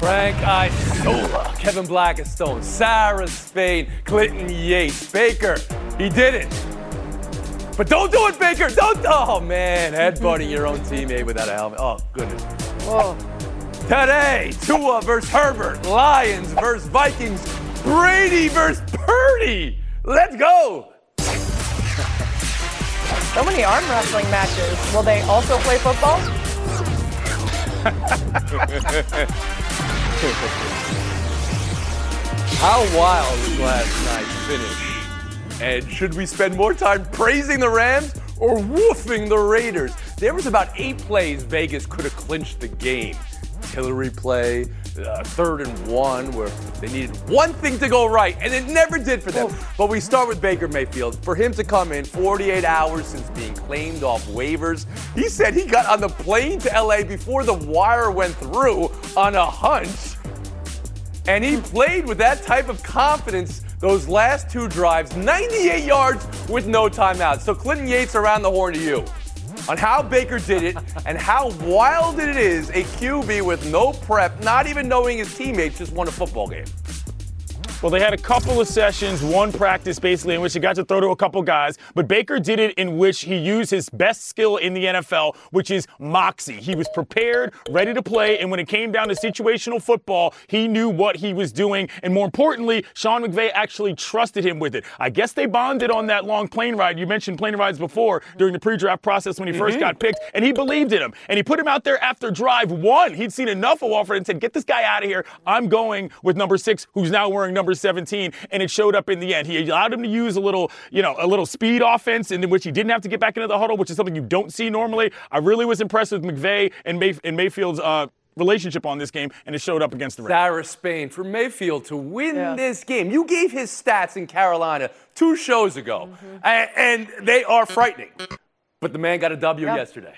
Frank Isola, Kevin Blackistone, Sarah Spain, Clinton Yates, Baker. He did it. But don't do it, Baker. Don't. Oh, man. Headbutting your own teammate without a helmet. Oh, goodness. Whoa. Today, Tua versus Herbert, Lions versus Vikings, Brady versus Purdy. Let's go. So many arm wrestling matches. Will they also play football? How wild was last night's finish? And should we spend more time praising the Rams or woofing the Raiders? There was about 8 plays Vegas could have clinched the game. Hillary play, 3rd and 1, where they needed one thing to go right, and it never did for them. But we start with Baker Mayfield. For him to come in 48 hours since being claimed off waivers, he said he got on the plane to LA before the wire went through on a hunch. And he played with that type of confidence those last 2 drives, 98 yards with no timeouts. So Clinton Yates around the horn to you on how Baker did it and how wild it is a QB with no prep, not even knowing his teammates, just won a football game. Well, they had a couple of sessions, one practice basically, in which he got to throw to a couple guys. But Baker did it in which he used his best skill in the NFL, which is moxie. He was prepared, ready to play, and when it came down to situational football, he knew what he was doing. And more importantly, Sean McVay actually trusted him with it. I guess they bonded on that long plane ride. You mentioned plane rides before during the pre-draft process when he first got picked, and he believed in him. And he put him out there after drive 1. He'd seen enough of Walford and said, get this guy out of here. I'm going with number 6, who's now wearing number 17, and it showed up in the end. He allowed him to use a little speed offense in which he didn't have to get back into the huddle, which is something you don't see normally. I really was impressed with McVay and Mayfield's relationship on this game, and it showed up against the Raiders. Sarah Spain, for Mayfield to win this game. You gave his stats in Carolina 2 shows ago, and they are frightening. But the man got a W yesterday.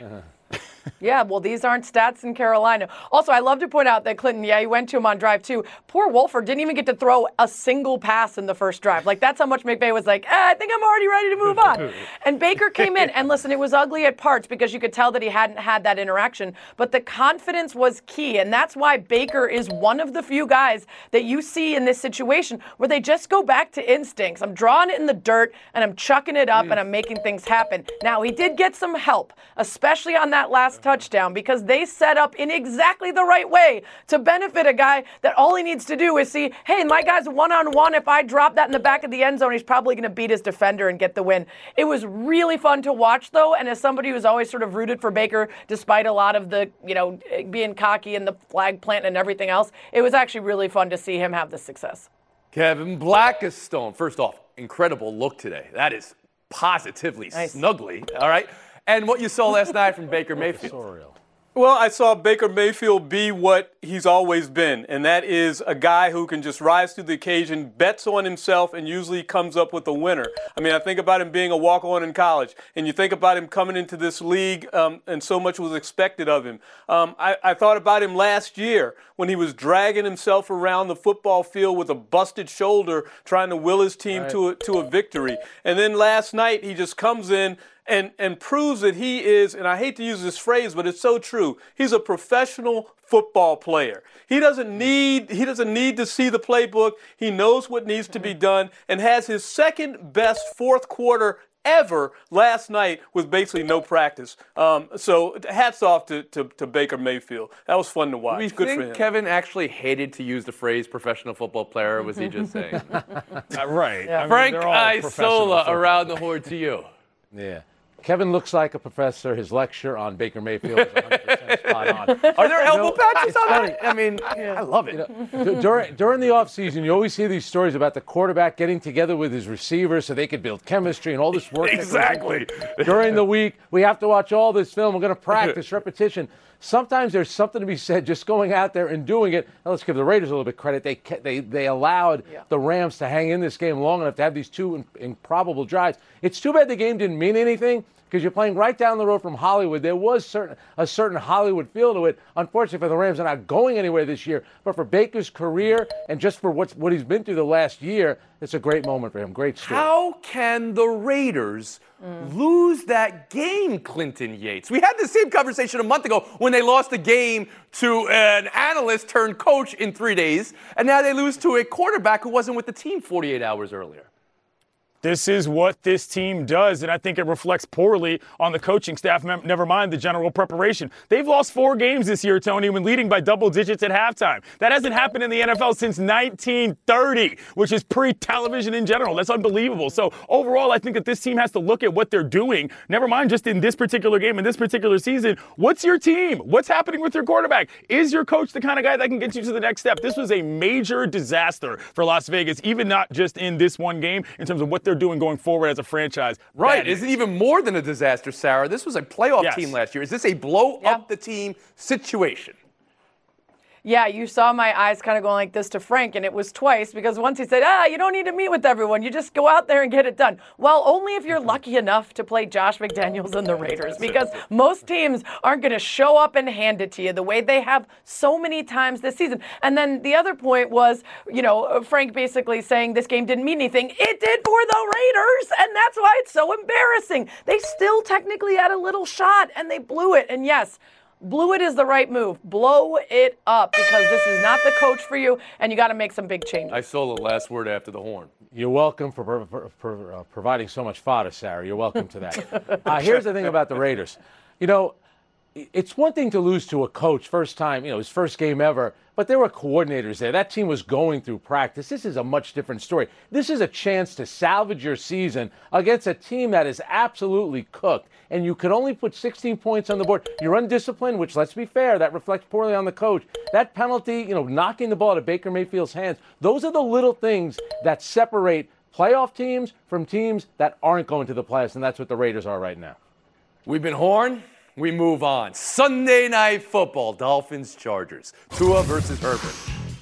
Yeah, well, these aren't stats in Carolina. Also, I love to point out that Clinton, he went to him on drive 2. Poor Wolford didn't even get to throw a single pass in the first drive. Like, that's how much McVay was like, I think I'm already ready to move on. And Baker came in, and listen, it was ugly at parts because you could tell that he hadn't had that interaction. But the confidence was key, and that's why Baker is one of the few guys that you see in this situation where they just go back to instincts. I'm drawing it in the dirt, and I'm chucking it up, and I'm making things happen. Now, he did get some help, especially on that last touchdown, because they set up in exactly the right way to benefit a guy that all he needs to do is see, hey, my guy's one-on-one. If I drop that in the back of the end zone, he's probably going to beat his defender and get the win. It was really fun to watch, though, and as somebody who's always sort of rooted for Baker, despite a lot of the, being cocky and the flag plant and everything else, it was actually really fun to see him have this success. Kevin Blackistone, first off, incredible look today. That is positively snuggly, all right? And what you saw last night from Baker Mayfield. Surreal. Well, I saw Baker Mayfield be what he's always been, and that is a guy who can just rise to the occasion, bets on himself, and usually comes up with a winner. I mean, I think about him being a walk-on in college, and you think about him coming into this league, and so much was expected of him. I thought about him last year when he was dragging himself around the football field with a busted shoulder, trying to will his team to a victory. And then last night, he just comes in and proves that he is, and I hate to use this phrase, but it's so true, he's a professional football player. He doesn't need to see the playbook. He knows what needs to be done and has his second best fourth quarter ever last night with basically no practice. So hats off to Baker Mayfield. That was fun to watch. We Good think for him. Kevin actually hated to use the phrase professional football player, or was he just saying? Right. Yeah. I mean, Frank they're all professional Isola football. around the horn to you. Yeah. Kevin looks like a professor. His lecture on Baker Mayfield is 100% spot on. Are there elbow patches it's on funny. that? I mean, I love it. During the offseason, you always hear these stories about the quarterback getting together with his receivers so they could build chemistry and all this work. Exactly. During the week, we have to watch all this film. We're going to practice, repetition. Sometimes there's something to be said just going out there and doing it. Now, let's give the Raiders a little bit credit. They allowed the Rams to hang in this game long enough to have these 2 improbable drives. It's too bad the game didn't mean anything, because you're playing right down the road from Hollywood. There was a certain Hollywood feel to it. Unfortunately for the Rams, they're not going anywhere this year. But for Baker's career and just for what he's been through the last year, it's a great moment for him. Great story. How can the Raiders lose that game, Clinton Yates? We had the same conversation a month ago when they lost a game to an analyst turned coach in 3 days, and now they lose to a quarterback who wasn't with the team 48 hours earlier. This is what this team does, and I think it reflects poorly on the coaching staff, never mind the general preparation. They've lost 4 games this year, Tony, when leading by double digits at halftime. That hasn't happened in the NFL since 1930, which is pre-television in general. That's unbelievable. So overall, I think that this team has to look at what they're doing, never mind just in this particular game, in this particular season. What's your team? What's happening with your quarterback? Is your coach the kind of guy that can get you to the next step? This was a major disaster for Las Vegas, even not just in this one game, in terms of what they're doing going forward as a franchise. Right. Is it even more than a disaster, Sarah? This was a playoff team last year. Is this a blow up the team situation? Yeah, you saw my eyes kind of going like this to Frank, and it was twice because once he said, you don't need to meet with everyone. You just go out there and get it done. Well, only if you're lucky enough to play Josh McDaniels and the Raiders, because most teams aren't going to show up and hand it to you the way they have so many times this season. And then the other point was, Frank basically saying this game didn't mean anything. It did for the Raiders, and that's why it's so embarrassing. They still technically had a little shot, and they blew it. And yes, blew it is the right move. Blow it up, because this is not the coach for you, and you got to make some big changes. I saw the last word after the horn. You're welcome for providing so much fodder, Sarah. You're welcome to that. Here's the thing about the Raiders. It's one thing to lose to a coach first time, his first game ever, but there were coordinators there. That team was going through practice. This is a much different story. This is a chance to salvage your season against a team that is absolutely cooked, and you could only put 16 points on the board. You're undisciplined, which, let's be fair, that reflects poorly on the coach. That penalty, knocking the ball out of Baker Mayfield's hands, those are the little things that separate playoff teams from teams that aren't going to the playoffs, and that's what the Raiders are right now. We've been horned. We move on. Sunday Night Football, Dolphins-Chargers. Tua versus Herbert.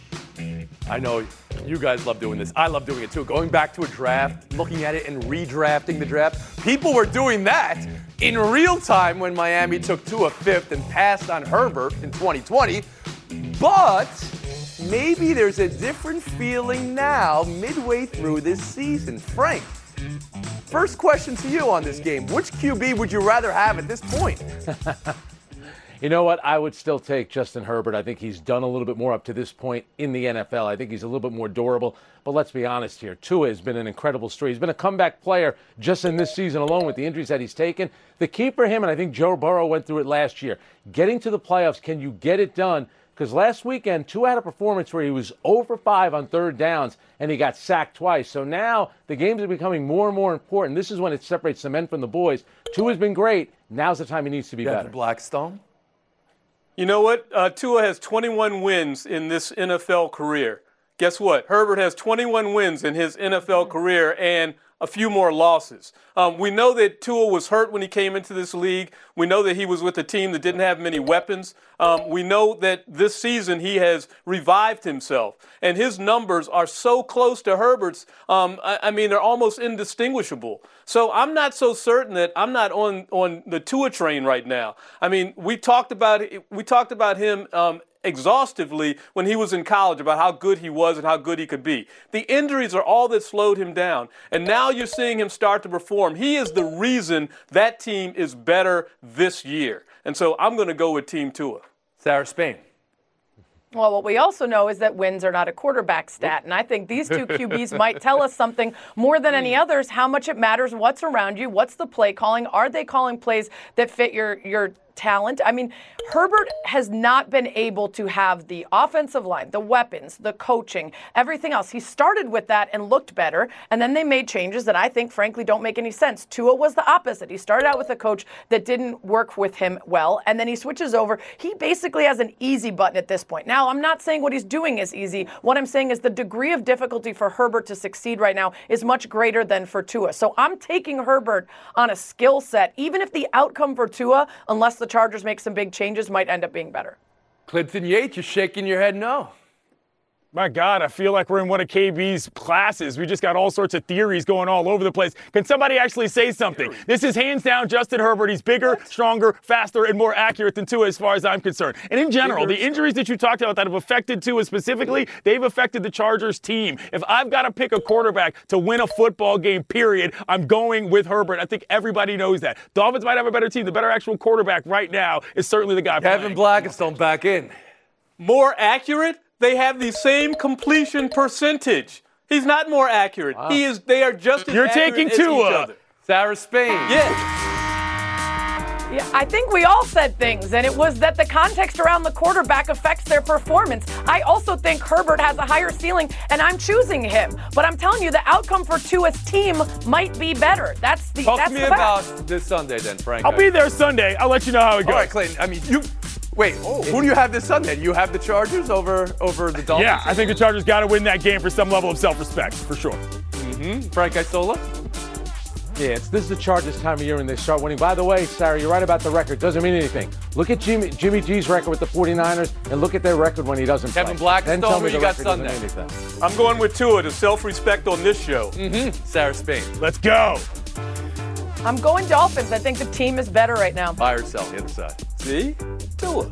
I know you guys love doing this. I love doing it too. Going back to a draft, looking at it and redrafting the draft. People were doing that in real time when Miami took Tua 5th and passed on Herbert in 2020. But maybe there's a different feeling now midway through this season. Frank, first question to you on this game. Which QB would you rather have at this point? You know what? I would still take Justin Herbert. I think he's done a little bit more up to this point in the NFL. I think he's a little bit more durable. But let's be honest here. Tua has been an incredible story. He's been a comeback player just in this season alone with the injuries that he's taken. The key for him, and I think Joe Burrow went through it last year, getting to the playoffs, can you get it done? Because last weekend, Tua had a performance where he was 0 for 5 on third downs, and he got sacked twice. So now the games are becoming more and more important. This is when it separates the men from the boys. Tua's been great. Now's the time he needs to be better. Blackstone? You know what? Tua has 21 wins in this NFL career. Guess what? Herbert has 21 wins in his NFL career and a few more losses. We know that Tua was hurt when he came into this league. We know that he was with a team that didn't have many weapons. We know that this season he has revived himself, and his numbers are so close to Herbert's. I mean, they're almost indistinguishable. So I'm not so certain that I'm not on the Tua train right now. I mean, we talked about him exhaustively when he was in college about how good he was and how good he could be. The injuries are all that slowed him down, and now you're seeing him start to perform. He is the reason that team is better this year. And so I'm going to go with Team Tua. Sarah Spain. Well, what we also know is that wins are not a quarterback stat. And I think these two QBs might tell us something more than any others, how much it matters, what's around you, what's the play calling, are they calling plays that fit your talent? I mean, Herbert has not been able to have the offensive line, the weapons, the coaching, everything else. He started with that and looked better, and then they made changes that I think, frankly, don't make any sense. Tua was the opposite. He started out with a coach that didn't work with him well, and then he switches over. He basically has an easy button at this point. Now, I'm not saying what he's doing is easy. What I'm saying is the degree of difficulty for Herbert to succeed right now is much greater than for Tua. So I'm taking Herbert on a skill set, even if the outcome for Tua, unless the Chargers make some big changes, might end up being better. Clinton Yates, you're shaking your head no. My God, I feel like we're in one of KB's classes. We just got all sorts of theories going all over the place. Can somebody actually say something? This is hands down Justin Herbert. He's bigger, stronger, faster, and more accurate than Tua as far as I'm concerned. And in general, the injuries that you talked about that have affected Tua specifically, they've affected the Chargers team. If I've got to pick a quarterback to win a football game, period, I'm going with Herbert. I think everybody knows that. Dolphins might have a better team. The better actual quarterback right now is certainly the guy Kevin Blackistone back in. More accurate? They have the same completion percentage. He's not more accurate. Wow. They are just as You're accurate taking as Tua. each other. Sarah Spain. Yeah. Yeah, I think we all said things, and it was that the context around the quarterback affects their performance. I also think Herbert has a higher ceiling, and I'm choosing him. But I'm telling you, the outcome for Tua's team might be better. That's the Talk that's to me the fact. about this Sunday then, Frank. I'll be there Sunday. I'll let you know how it goes. All right, Clayton. I mean, wait, who do you have this Sunday? You have the Chargers over the Dolphins? Yeah, I think the Chargers got to win that game for some level of self-respect, for sure. Frank Isola? Yeah, this is the Chargers time of year when they start winning. By the way, Sarah, you're right about the record. Doesn't mean anything. Look at Jimmy G's record with the 49ers and look at their record when he doesn't Kevin play. Blackistone, Then tell who me you the got record doesn't Sunday? mean anything. I'm going with Tua to self-respect on this show. Sarah Spain. Let's go. I'm going Dolphins. I think the team is better right now. Buy or sell, the other side. See? Tua.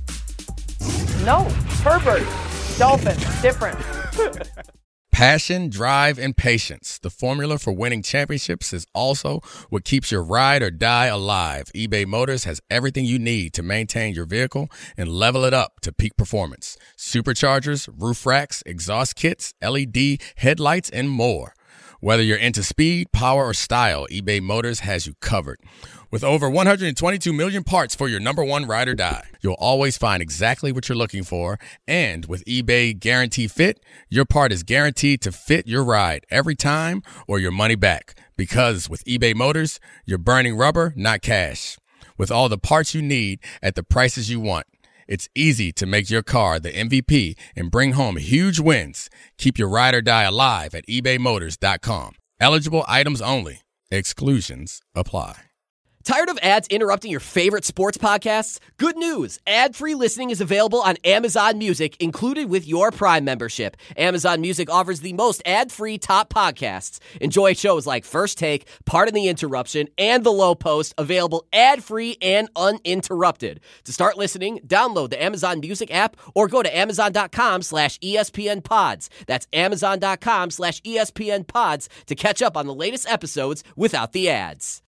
No, Herbert, Dolphins, different. Passion, drive, and patience. The formula for winning championships is also what keeps your ride or die alive. eBay Motors has everything you need to maintain your vehicle and level it up to peak performance. Superchargers, roof racks, exhaust kits, LED headlights, and more. Whether you're into speed, power, or style, eBay Motors has you covered. With over 122 million parts for your number one ride or die, you'll always find exactly what you're looking for. And with eBay Guarantee Fit, your part is guaranteed to fit your ride every time or your money back. Because with eBay Motors, you're burning rubber, not cash. With all the parts you need at the prices you want, it's easy to make your car the MVP and bring home huge wins. Keep your ride or die alive at ebaymotors.com. Eligible items only. Exclusions apply. Tired of ads interrupting your favorite sports podcasts? Good news. Ad-free listening is available on Amazon Music, included with your Prime membership. Amazon Music offers the most ad-free top podcasts. Enjoy shows like First Take, Pardon the Interruption, and The Low Post, available ad-free and uninterrupted. To start listening, download the Amazon Music app or go to amazon.com/ESPN Pods. That's amazon.com/ESPN Pods to catch up on the latest episodes without the ads.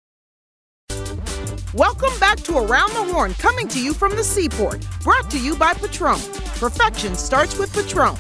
Welcome back to Around the Horn, coming to you from the Seaport. Brought to you by Patron. Perfection starts with Patron.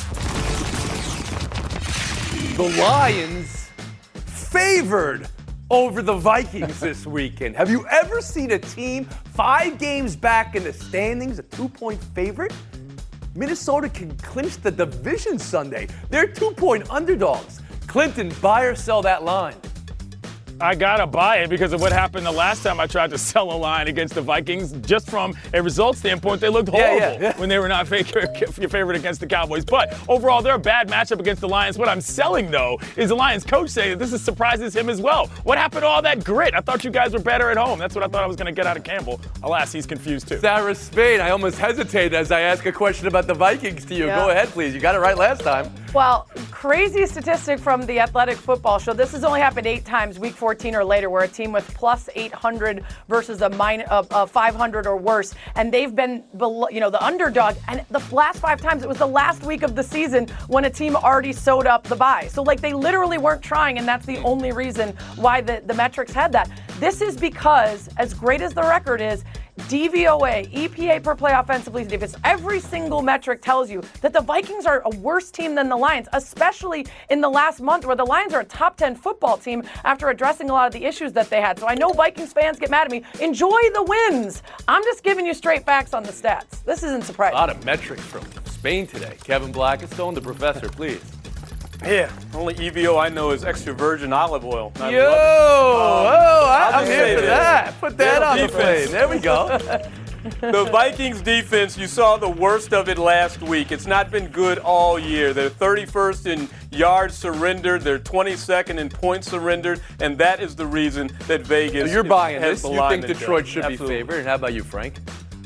The Lions favored over the Vikings this weekend. Have you ever seen a team 5 games back in the standings, a 2-point favorite? Minnesota can clinch the division Sunday. They're 2-point underdogs. Clinton, buy or sell that line? I gotta buy it because of what happened the last time I tried to sell a line against the Vikings. Just from a result standpoint, they looked horrible when they were not favored against the Cowboys. But overall, they're a bad matchup against the Lions. What I'm selling, though, is the Lions coach saying that this surprises him as well. What happened to all that grit? I thought you guys were better at home. That's what I thought I was gonna get out of Campbell. Alas, he's confused too. Sarah Spain, I almost hesitated as I ask a question about the Vikings to you. Yeah. Go ahead, please. You got it right last time. Well, crazy statistic from the Athletic Football Show. This has only happened 8 times, week 14 or later, where a team with plus 800 versus a 500 or worse, and they've been below, the underdog. And the last 5 times, it was the last week of the season when a team already sewed up the bye. So, they literally weren't trying, and that's the only reason why the metrics had that. This is because, as great as the record is, DVOA, EPA per play offensively defense, every single metric tells you that the Vikings are a worse team than the Lions, especially in the last month where the Lions are a top 10 football team after addressing a lot of the issues that they had. So I know Vikings fans get mad at me. Enjoy the wins. I'm just giving you straight facts on the stats. This isn't surprising. A lot of metrics from Spain today. Kevin Blackistone, the professor, please. Yeah, only EVO I know is extra virgin olive oil. I'm here for this. that. Put that on the plate. There we go. The Vikings defense, you saw the worst of it last week. It's not been good all year. They're 31st in yards surrendered. They're 22nd in points surrendered. And that is the reason that Vegas So you're buying has this. the You line think that Detroit does. should Absolutely. be favored. And how about you, Frank?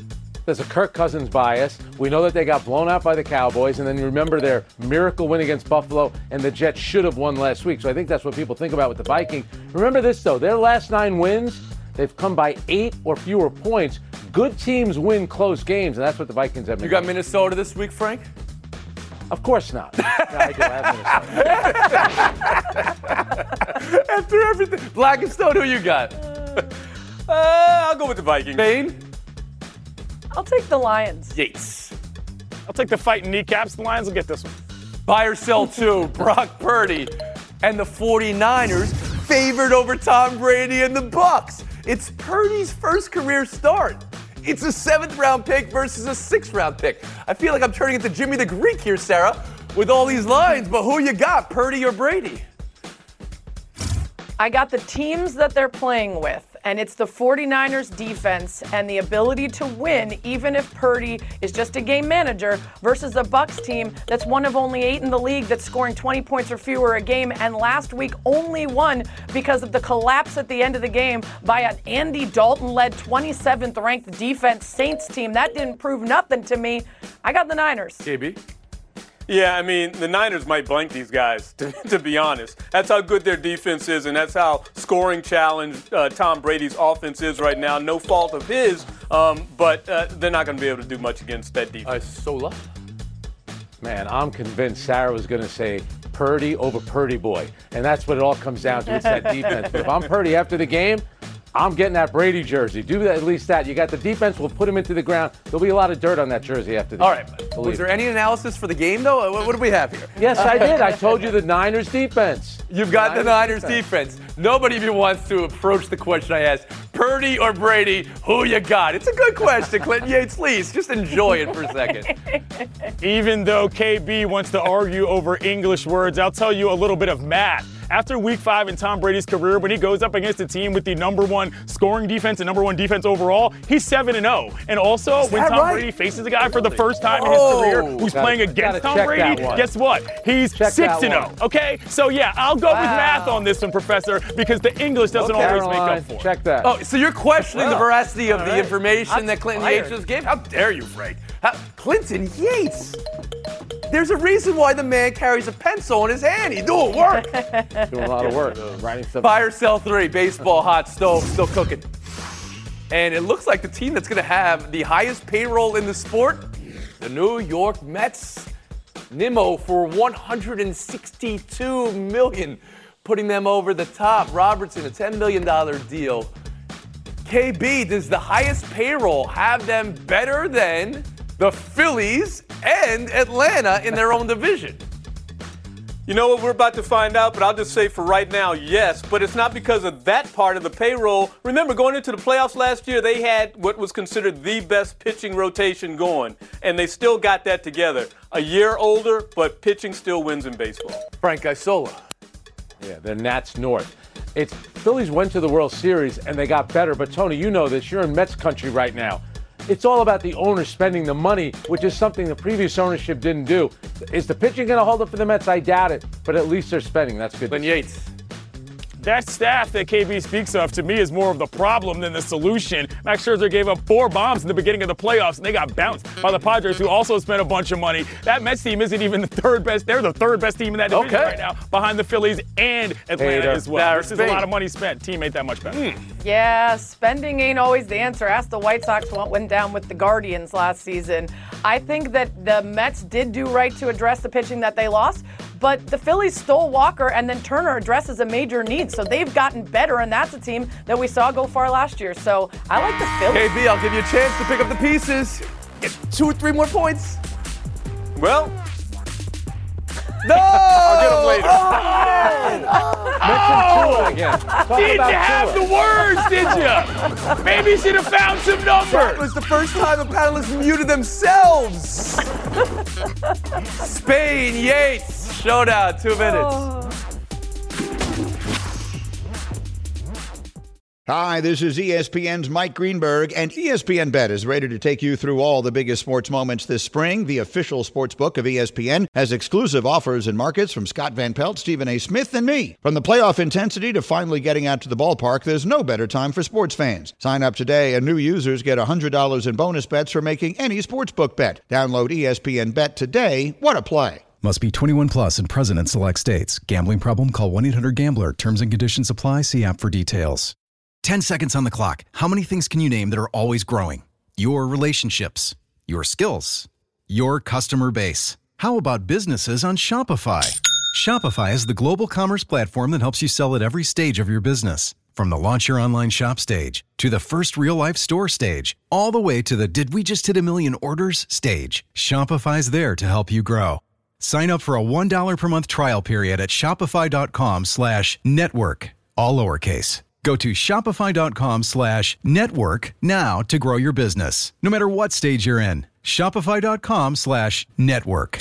There's a Kirk Cousins bias. We know that they got blown out by the Cowboys, and then you remember their miracle win against Buffalo, and the Jets should have won last week. So I think that's what people think about with the Vikings. Remember this, though. Their last 9 wins, they've come by 8 or fewer points. Good teams win close games, and that's what the Vikings have been. You got Minnesota this week, Frank? Of course not. No, I do have Minnesota. After everything. Black and Stone, who you got? I'll go with the Vikings. Bane? I'll take the Lions. Yates. I'll take the fighting kneecaps. The Lions will get this one. Buy or sell 2, Brock Purdy and the 49ers favored over Tom Brady and the Bucs. It's Purdy's first career start. It's a 7th-round pick versus a 6th-round pick. I feel like I'm turning into Jimmy the Greek here, Sarah, with all these lines, but who you got, Purdy or Brady? I got the teams that they're playing with, and it's the 49ers defense and the ability to win, even if Purdy is just a game manager, versus a Bucs team that's one of only 8 in the league that's scoring 20 points or fewer a game, and last week only won because of the collapse at the end of the game by an Andy Dalton-led 27th ranked defense Saints team. That didn't prove nothing to me. I got the Niners. KB? Yeah, I mean, the Niners might blank these guys, to be honest. That's how good their defense is, and that's how scoring challenged Tom Brady's offense is right now. No fault of his, but they're not going to be able to do much against that defense. Sola? Man, I'm convinced Sarah was going to say Purdy over Purdy boy, and that's what it all comes down to. It's that defense. But if I'm Purdy after the game, I'm getting that Brady jersey. Do that, at least that. You got the defense. We'll put him into the ground. There'll be a lot of dirt on that jersey after the All game. right. Was there any analysis for the game, though? What do we have here? Yes, I did. I told you the Niners defense. You've got the Niners defense. Nobody even wants to approach the question I asked. Purdy or Brady, who you got? It's a good question, Clinton Yates. Please, just enjoy it for a second. Even though KB wants to argue over English words, I'll tell you a little bit of math. After week 5 in Tom Brady's career, when he goes up against a team with the #1 scoring defense and #1 defense overall, he's 7-0. And also, when Tom Brady faces a guy for the first time in his career who's playing against Tom Brady, guess what? He's 6-0. Okay? So, yeah, I'll go with math on this one, Professor, because the English doesn't always make up for it. Check that. Oh, so you're questioning the veracity of the information that Clinton Yates just gave? How dare you, Frank? Clinton Yates? There's a reason why the man carries a pencil in his hand. He's doing work. Doing a lot of work. Writing stuff. Buy or sell 3, baseball hot stove, still cooking. And it looks like the team that's going to have the highest payroll in the sport, the New York Mets. Nimmo for $162 million, putting them over the top. Robertson, a $10 million deal. KB, does the highest payroll have them better than the Phillies and Atlanta in their own division? You know what, we're about to find out, but I'll just say for right now, yes. But it's not because of that part of the payroll. Remember, going into the playoffs last year, they had what was considered the best pitching rotation going, and they still got that together. A year older, but pitching still wins in baseball. Frank Isola. Yeah, they're Nats North. It's Phillies went to the World Series, and they got better. But, Tony, you know this. You're in Mets country right now. It's all about the owner spending the money, which is something the previous ownership didn't do. Is the pitching going to hold up for the Mets? I doubt it. But at least they're spending. That's good. Clinton Yates. That staff that KB speaks of, to me, is more of the problem than the solution. Max Scherzer gave up 4 bombs in the beginning of the playoffs, and they got bounced by the Padres, who also spent a bunch of money. That Mets team isn't even the 3rd best. They're the 3rd best team in that division right now, behind the Phillies and Atlanta as well. This is a lot of money spent. Team ain't that much better. Yeah, spending ain't always the answer. Ask the White Sox what went down with the Guardians last season. I think that the Mets did do right to address the pitching that they lost, but the Phillies stole Walker, and then Turner addresses a major need. So they've gotten better, and that's a team that we saw go far last year. So I like the Phillies. KB, I'll give you a chance to pick up the pieces. Get 2 or 3 more points. Well, no! I'll get them later. Again. Did you have the words, did you? Maybe you should have found some numbers. That was the first time a panelist muted themselves. Spain, Yates, showdown, 2 minutes. Hi, this is ESPN's Mike Greenberg, and ESPN Bet is ready to take you through all the biggest sports moments this spring. The official sports book of ESPN has exclusive offers and markets from Scott Van Pelt, Stephen A. Smith, and me. From the playoff intensity to finally getting out to the ballpark, there's no better time for sports fans. Sign up today, and new users get $100 in bonus bets for making any sportsbook bet. Download ESPN Bet today. What a play. Must be 21 plus and present in select states. Gambling problem? Call 1-800-GAMBLER. Terms and conditions apply. See app for details. 10 seconds on the clock. How many things can you name that are always growing? Your relationships, your skills, your customer base. How about businesses on Shopify? Shopify is the global commerce platform that helps you sell at every stage of your business. From the launch your online shop stage, to the first real-life store stage, all the way to the did we just hit a million orders stage. Shopify's there to help you grow. Sign up for a $1 per month trial period at shopify.com/network, all lowercase. Go to shopify.com/network now to grow your business, no matter what stage you're in. Shopify.com/network.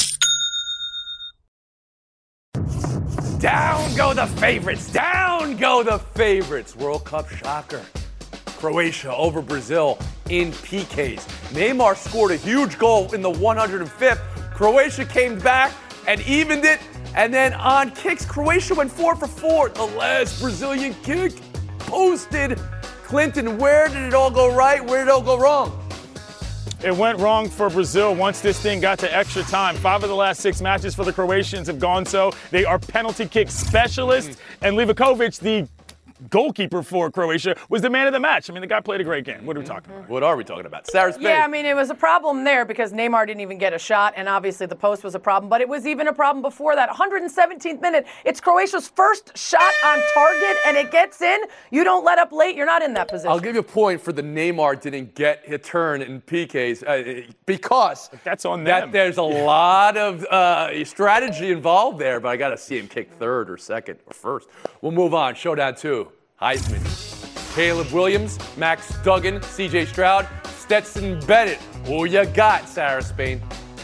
Down go the favorites. Down go the favorites. World Cup shocker. Croatia over Brazil in PKs. Neymar scored a huge goal in the 105th. Croatia came back and evened it. And then on kicks, Croatia went 4 for 4. The last Brazilian kick posted. Clinton, where did it all go right? Where did it all go wrong? It went wrong for Brazil once this thing got to extra time. 5 of the last 6 matches for the Croatians have gone so. They are penalty kick specialists. And Livakovic, the goalkeeper for Croatia, was the man of the match. I mean, the guy played a great game. What are we talking about? What are we talking about? Sarah Spain. Yeah, I mean, it was a problem there because Neymar didn't even get a shot, and obviously the post was a problem, but it was even a problem before that. 117th minute, it's Croatia's first shot on target, and it gets in. You don't let up late, you're not in that position. I'll give you a point for the Neymar didn't get a turn in PKs because that's on them. There's a lot of strategy involved there, but I got to see him kick third or second or first. We'll move on. Showdown 2. Heisman. Caleb Williams, Max Duggan, C.J. Stroud, Stetson Bennett. Who you got, Sarah Spain?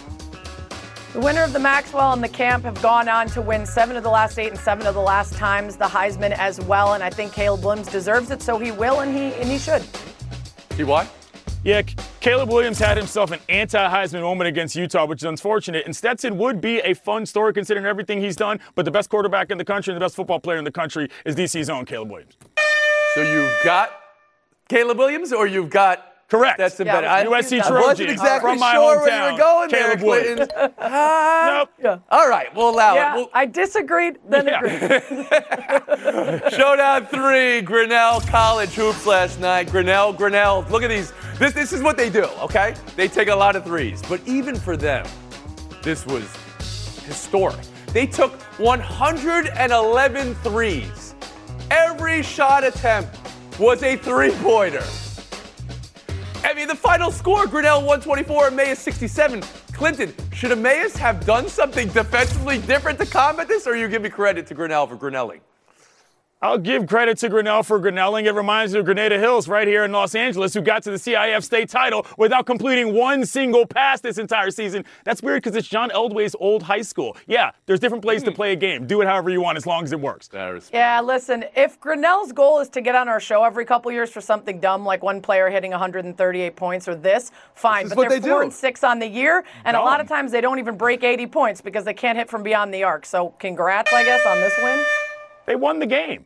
The winner of the Maxwell and the Camp have gone on to win 7 of the last 8 and 7 of the last times the Heisman as well, and I think Caleb Williams deserves it, so he will and he should. See why? Yeah, Caleb Williams had himself an anti-Heisman moment against Utah, which is unfortunate. And Stetson would be a fun story considering everything he's done, but the best quarterback in the country and the best football player in the country is DC's own Caleb Williams. So you've got Caleb Williams or you've got correct. Stetson Bennett? USC I Trojan wasn't exactly from my sure hometown. where you were going Caleb there, Williams. Clinton. Nope. Yeah. All right, we'll allow it. I disagreed, then agreed. Showdown 3, Grinnell College hoops last night. Grinnell, look at these. This is what they do, okay? They take a lot of threes. But even for them, this was historic. They took 111 threes. Every shot attempt was a three-pointer. I mean, the final score, Grinnell 124, Emmaus 67. Clinton, should Emmaus have done something defensively different to combat this, or you give me credit to Grinnell for Grinnelling? I'll give credit to Grinnell for Grinnelling. It reminds me of Grenada Hills right here in Los Angeles, who got to the CIF state title without completing one single pass this entire season. That's weird because it's John Eldway's old high school. Yeah, there's different plays to play a game. Do it however you want as long as it works. Yeah, listen, if Grinnell's goal is to get on our show every couple years for something dumb, like one player hitting 138 points or this, fine. But they're 4-6 on the year, and a lot of times they don't even break 80 points because they can't hit from beyond the arc. So congrats, I guess, on this win. They won the game.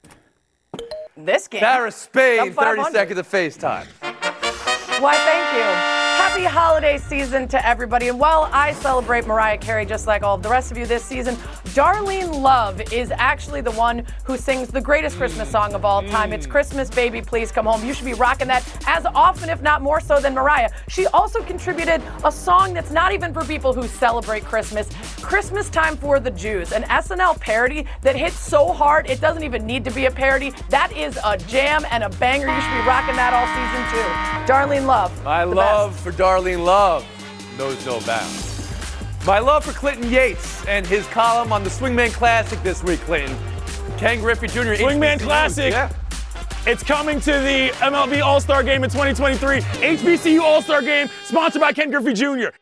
This game. Sarah Spain, 30 seconds of FaceTime. Why, thank you. Happy holiday season to everybody. And while I celebrate Mariah Carey just like all of the rest of you this season, Darlene Love is actually the one who sings the greatest Christmas song of all time. It's Christmas, Baby, Please Come Home. You should be rocking that as often, if not more so, than Mariah. She also contributed a song that's not even for people who celebrate Christmas, Christmas Time for the Jews, an SNL parody that hits so hard it doesn't even need to be a parody. That is a jam and a banger. You should be rocking that all season too. Darlene Love. My love for Darlene Love knows no bounds. My love for Clinton Yates and his column on the Swingman Classic this week, Clinton. Ken Griffey Jr. Swingman Classic. Yeah. It's coming to the MLB All-Star Game in 2023. HBCU All-Star Game, sponsored by Ken Griffey Jr.